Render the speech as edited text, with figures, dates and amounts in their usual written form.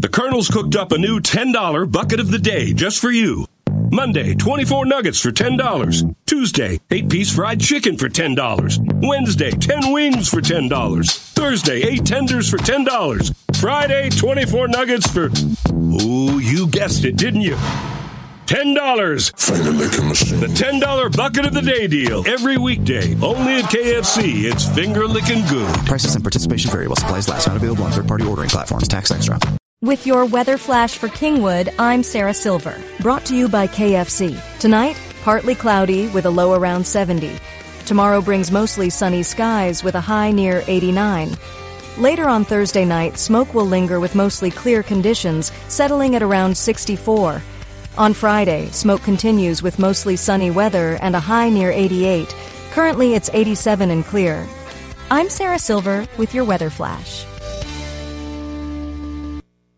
The Colonel's cooked up a new $10 bucket of the day just for you. Monday, 24 nuggets for $10. Tuesday, 8-piece fried chicken for $10. Wednesday, 10 wings for $10. Thursday, 8 tenders for $10. Friday, 24 nuggets for... Oh, you guessed it, didn't you? $10. Finger licking machine. The $10 bucket of the day deal. Every weekday. Only at KFC. It's finger licking good. Prices and participation vary while supplies last. Not available on third-party ordering platforms. Tax extra. With your weather flash for Kingwood, I'm Sarah Silver. Brought to you by KFC. Tonight, partly cloudy with a low around 70. Tomorrow brings mostly sunny skies with a high near 89. Later on Thursday night, smoke will linger with mostly clear conditions, settling at around 64. On Friday, smoke continues with mostly sunny weather and a high near 88. Currently, it's 87 and clear. I'm Sarah Silver with your weather flash.